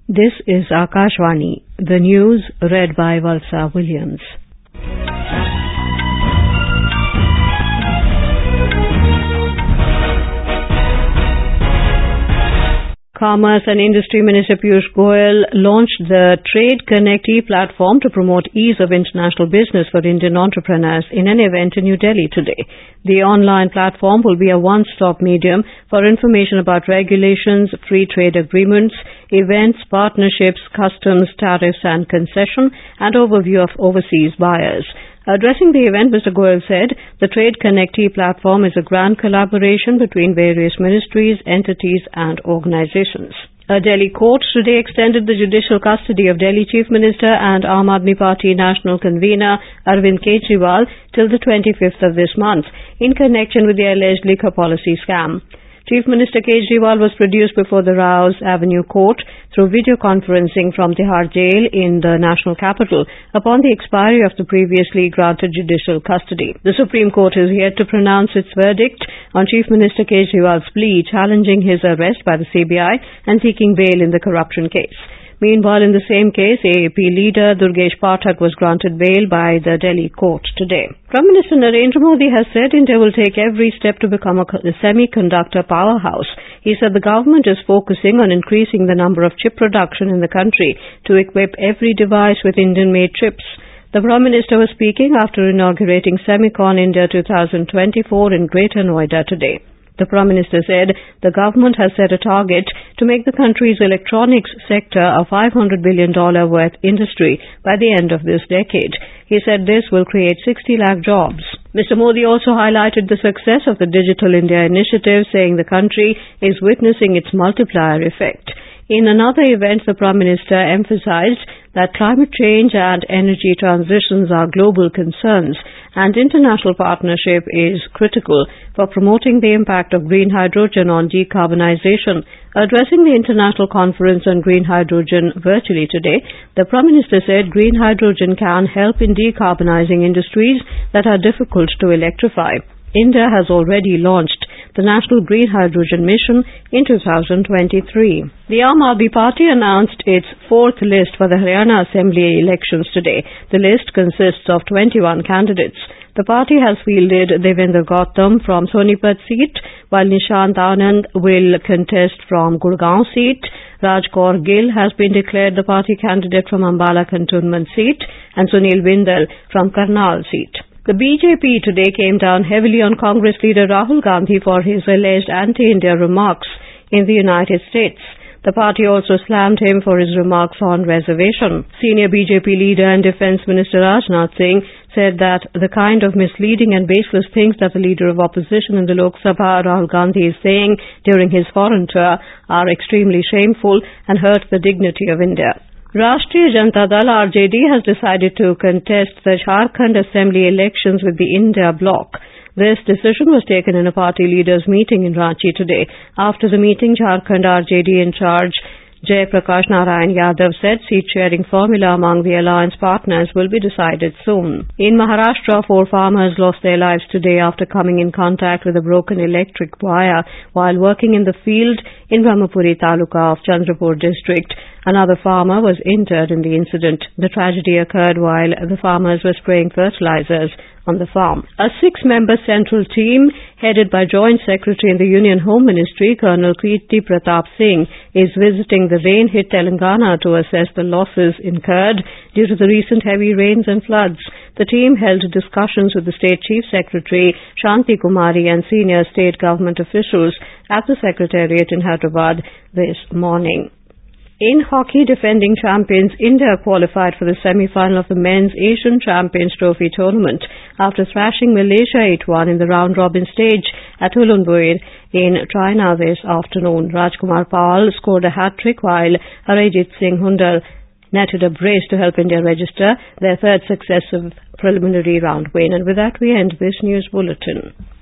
This is Akashvani, the news read by Valsa Williams. Commerce and Industry Minister Piyush Goyal launched the Trade Connect platform to promote ease of international business for Indian entrepreneurs in an event in New Delhi today. The online platform will be a one-stop medium for information about regulations, free trade agreements, events, partnerships, customs, tariffs and concession, and overview of overseas buyers. Addressing the event, Mr. Goyal said the Trade Connect platform is a grand collaboration between various ministries, entities and organizations. A Delhi court today extended the judicial custody of Delhi Chief Minister and Aam Aadmi Party national convener Arvind Kejriwal till the 25th of this month in connection with the alleged liquor policy scam. Chief Minister Kejriwal was produced before the Rouse Avenue Court through video conferencing from Tihar Jail in the national capital upon the expiry of the previously granted judicial custody. The Supreme Court is yet to pronounce its verdict on Chief Minister Kejriwal's plea challenging his arrest by the CBI and seeking bail in the corruption case. Meanwhile, in the same case, AAP leader Durgesh Pathak was granted bail by the Delhi court today. Prime Minister Narendra Modi has said India will take every step to become a semiconductor powerhouse. He said the government is focusing on increasing the number of chip production in the country to equip every device with Indian-made chips. The Prime Minister was speaking after inaugurating Semicon India 2024 in Greater Noida today. The Prime Minister said the government has set a target to make the country's electronics sector a $500 billion worth industry by the end of this decade. He said this will create 60 lakh jobs. Mr. Modi also highlighted the success of the Digital India initiative, saying the country is witnessing its multiplier effect. In another event, the Prime Minister emphasized that climate change and energy transitions are global concerns and international partnership is critical for promoting the impact of green hydrogen on decarbonization. Addressing the International Conference on Green Hydrogen virtually today, the Prime Minister said green hydrogen can help in decarbonizing industries that are difficult to electrify. India has already launched the National Green Hydrogen Mission in 2023. The Aam Aadmi Party announced its fourth list for the Haryana Assembly elections today. The list consists of 21 candidates. The party has fielded Devendra Gautam from Sonipat seat, while Nishant Anand will contest from Gurgaon seat. Raj Kaur Gill has been declared the party candidate from Ambala Cantonment seat and Sunil Bindal from Karnal seat. The BJP today came down heavily on Congress leader Rahul Gandhi for his alleged anti-India remarks in the United States. The party also slammed him for his remarks on reservation. Senior BJP leader and Defence Minister Rajnath Singh said that the kind of misleading and baseless things that the leader of opposition in the Lok Sabha, Rahul Gandhi, is saying during his foreign tour are extremely shameful and hurt the dignity of India. Rashtriya Janata Dal RJD has decided to contest the Jharkhand Assembly elections with the India bloc. This decision was taken in a party leaders meeting in Ranchi today. After the meeting, Jharkhand RJD in charge Jai Prakash Narayan Yadav said seat-sharing formula among the alliance partners will be decided soon. In Maharashtra, 4 farmers lost their lives today after coming in contact with a broken electric wire while working in the field in Brahmapuri Taluka of Chandrapur district. Another farmer was injured in the incident. The tragedy occurred while the farmers were spraying fertilizers on the farm. A 6-member central team headed by Joint Secretary in the Union Home Ministry, Colonel Kirti Pratap Singh, is visiting the rain-hit Telangana to assess the losses incurred due to the recent heavy rains and floods. The team held discussions with the State Chief Secretary, Shanti Kumari, and senior state government officials at the Secretariat in Hyderabad this morning. In hockey, defending champions India qualified for the semi-final of the Men's Asian Champions Trophy tournament after thrashing Malaysia 8-1 in the round-robin stage at Ulunbuir in China this afternoon. Rajkumar Pal scored a hat-trick while Harajit Singh Hundal netted a brace to help India register their third successive preliminary round win. And with that, we end this news bulletin.